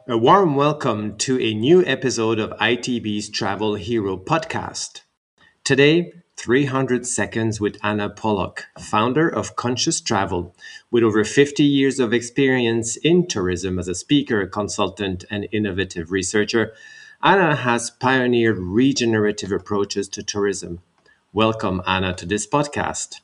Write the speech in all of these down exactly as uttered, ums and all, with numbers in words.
A warm welcome to a new episode of I T B's Travel Hero podcast. Today, three hundred Seconds with Anna Pollock, founder of Conscious Travel. With over fifty years of experience in tourism as a speaker, consultant, and innovative researcher, Anna has pioneered regenerative approaches to tourism. Welcome, Anna, to this podcast.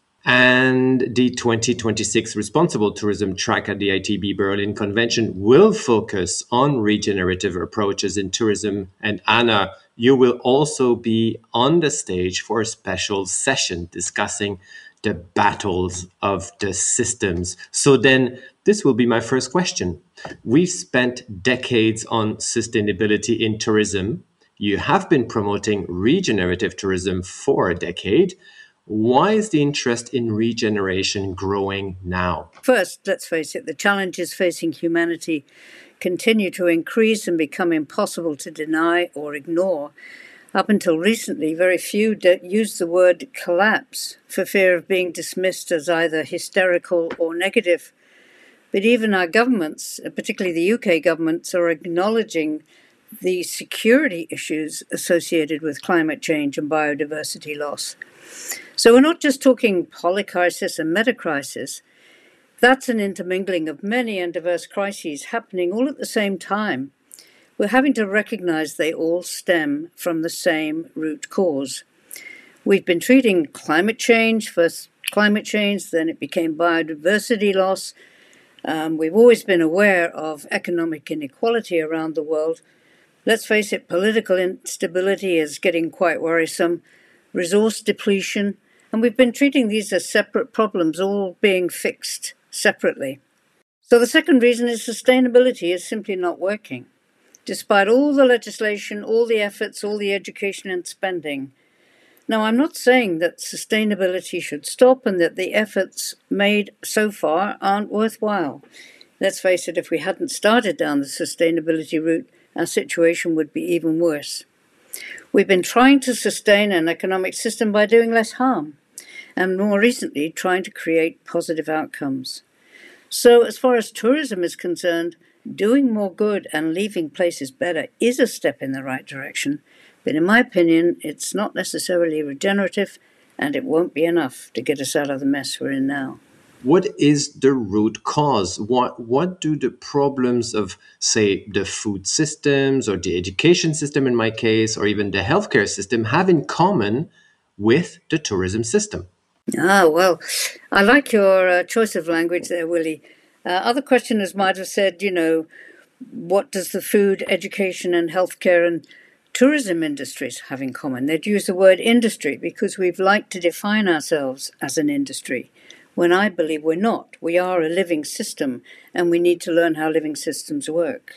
And the twenty twenty-six Responsible Tourism track at the I T B Berlin Convention will focus on regenerative approaches in tourism. And Anna, you will also be on the stage for a special session discussing the battles of the systems. So then this will be my first question. We've spent decades on sustainability in tourism. You have been promoting regenerative tourism for a decade. Why is the interest in regeneration growing now? First, let's face it, the challenges facing humanity continue to increase and become impossible to deny or ignore. Up until recently, very few used the word collapse for fear of being dismissed as either hysterical or negative. But even our governments, particularly the U K governments, are acknowledging the security issues associated with climate change and biodiversity loss. So we're not just talking polycrisis and metacrisis. That's an intermingling of many and diverse crises happening all at the same time. We're having to recognize they all stem from the same root cause. We've been treating climate change, first climate change, then it became biodiversity loss. Um, we've always been aware of economic inequality around the world. Let's face it, political instability is getting quite worrisome. Resource depletion, and we've been treating these as separate problems, all being fixed separately. So the second reason is sustainability is simply not working. Despite all the legislation, all the efforts, all the education and spending. Now, I'm not saying that sustainability should stop and that the efforts made so far aren't worthwhile. Let's face it, if we hadn't started down the sustainability route, our situation would be even worse. We've been trying to sustain an economic system by doing less harm, and more recently, trying to create positive outcomes. So as far as tourism is concerned, doing more good and leaving places better is a step in the right direction, but in my opinion, it's not necessarily regenerative, and it won't be enough to get us out of the mess we're in now. What is the root cause? What what do the problems of, say, the food systems or the education system in my case, or even the healthcare system have in common with the tourism system? Ah, well, I like your uh, choice of language there, Willie. Uh, other questioners might have said, you know, what does the food, education and healthcare and tourism industries have in common? They'd use the word industry because we've liked to define ourselves as an industry, when I believe we're not. We are a living system, and we need to learn how living systems work.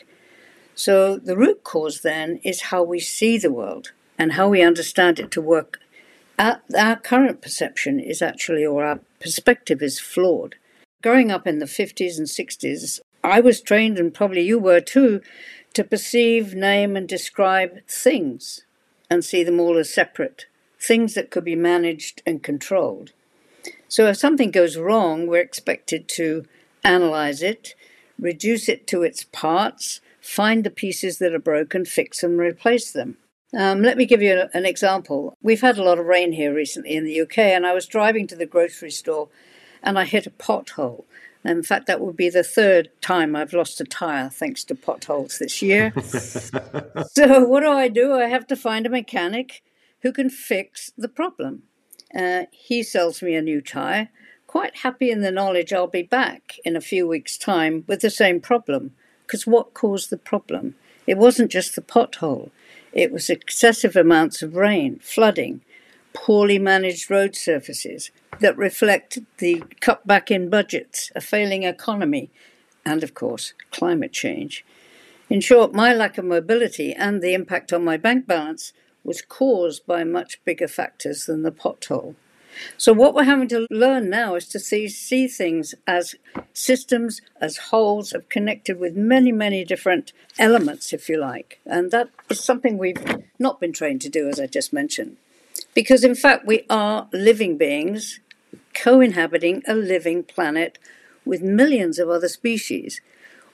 So the root cause then is how we see the world and how we understand it to work. Our, our current perception is actually, or our perspective is flawed. Growing up in the fifties and sixties, I was trained, and probably you were too, to perceive, name and describe things and see them all as separate, things that could be managed and controlled. So if something goes wrong, we're expected to analyze it, reduce it to its parts, find the pieces that are broken, fix them, replace them. Um, let me give you an example. We've had a lot of rain here recently in the U K, and I was driving to the grocery store and I hit a pothole. In fact, that would be the third time I've lost a tyre thanks to potholes this year. So what do I do? I have to find a mechanic who can fix the problem. Uh, he sells me a new tyre, quite happy in the knowledge I'll be back in a few weeks' time with the same problem. Because what caused the problem? It wasn't just the pothole. It was excessive amounts of rain, flooding, poorly managed road surfaces that reflect the cutback in budgets, a failing economy, and, of course, climate change. In short, my lack of mobility and the impact on my bank balance was caused by much bigger factors than the pothole. So what we're having to learn now is to see, see things as systems, as wholes, of connected with many, many different elements, if you like. And that is something we've not been trained to do, as I just mentioned. Because, in fact, we are living beings co-inhabiting a living planet with millions of other species,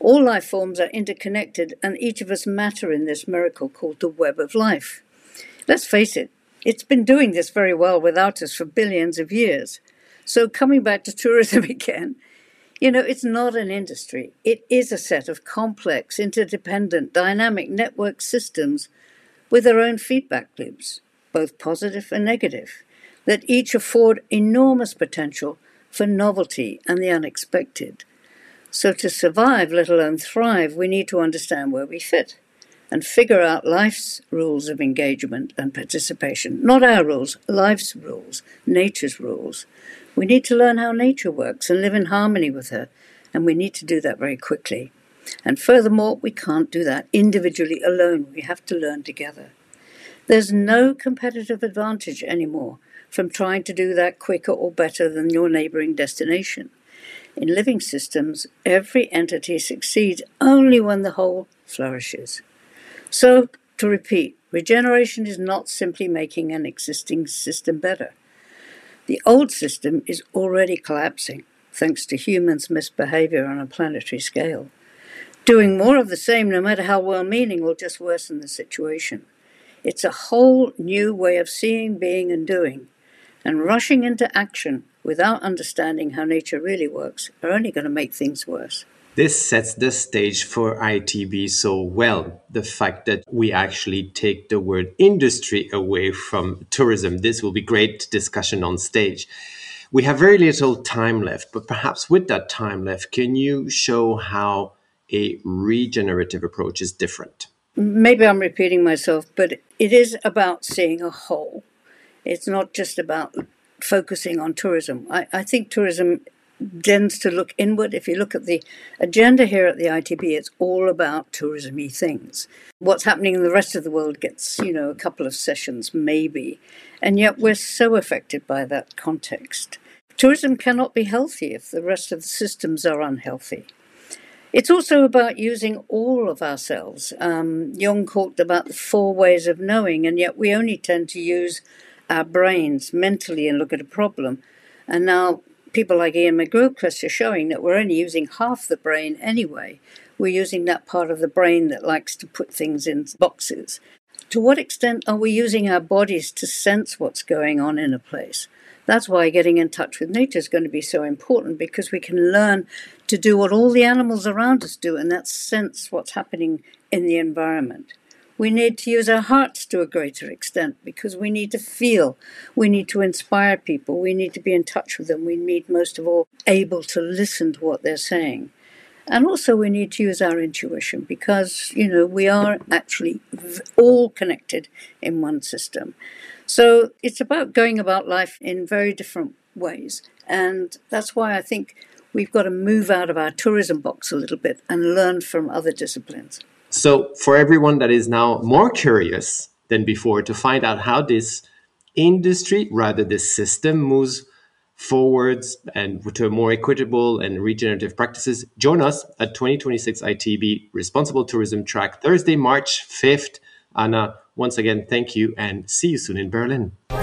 All life forms are interconnected, and each of us matter in this miracle called the web of life. Let's face it, it's been doing this very well without us for billions of years. So coming back to tourism again, you know, it's not an industry. It is a set of complex, interdependent, dynamic network systems with their own feedback loops, both positive and negative, that each afford enormous potential for novelty and the unexpected. So to survive, let alone thrive, we need to understand where we fit and figure out life's rules of engagement and participation. Not our rules, life's rules, nature's rules. We need to learn how nature works and live in harmony with her, and we need to do that very quickly. And furthermore, we can't do that individually alone. We have to learn together. There's no competitive advantage anymore from trying to do that quicker or better than your neighboring destination. In living systems, every entity succeeds only when the whole flourishes. So, to repeat, regeneration is not simply making an existing system better. The old system is already collapsing, thanks to humans' misbehavior on a planetary scale. Doing more of the same, no matter how well-meaning, will just worsen the situation. It's a whole new way of seeing, being, and doing. And rushing into action without understanding how nature really works are only going to make things worse. This sets the stage for I T B so well. The fact that we actually take the word industry away from tourism. This will be great discussion on stage. We have very little time left, but perhaps with that time left, can you show how a regenerative approach is different? Maybe I'm repeating myself, but it is about seeing a whole. It's not just about focusing on tourism. I, I think tourism tends to look inward. If you look at the agenda here at the I T B, it's all about tourism-y things. What's happening in the rest of the world gets, you know, a couple of sessions maybe, and yet we're so affected by that context. Tourism cannot be healthy if the rest of the systems are unhealthy. It's also about using all of ourselves. Um, Jung talked about the four ways of knowing, and yet we only tend to use our brains mentally and look at a problem. And now people like Iain McGilchrist are showing that we're only using half the brain anyway. We're using that part of the brain that likes to put things in boxes. To what extent are we using our bodies to sense what's going on in a place? That's why getting in touch with nature is going to be so important, because we can learn to do what all the animals around us do, and that's sense what's happening in the environment. We need to use our hearts to a greater extent because we need to feel. We need to inspire people. We need to be in touch with them. We need, most of all, able to listen to what they're saying. And also we need to use our intuition because, you know, we are actually all connected in one system. So it's about going about life in very different ways. And that's why I think we've got to move out of our tourism box a little bit and learn from other disciplines. So for everyone that is now more curious than before to find out how this industry, rather this system, moves forwards and to a more equitable and regenerative practices, join us at twenty twenty-six I T B Responsible Tourism Track, Thursday, March fifth. Anna, once again, thank you and see you soon in Berlin.